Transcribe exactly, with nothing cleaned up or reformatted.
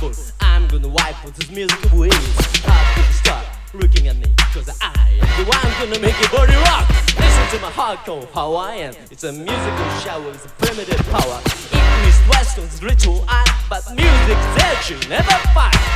hardcore. I'm gonna wipe all this music away. Hardcore, start looking at me, cause I am the one gonna make your body rock. Listen to my hardcore Hawaiian. It's a musical shower with a primitive power. East, west, ritual art, but music's there you never find.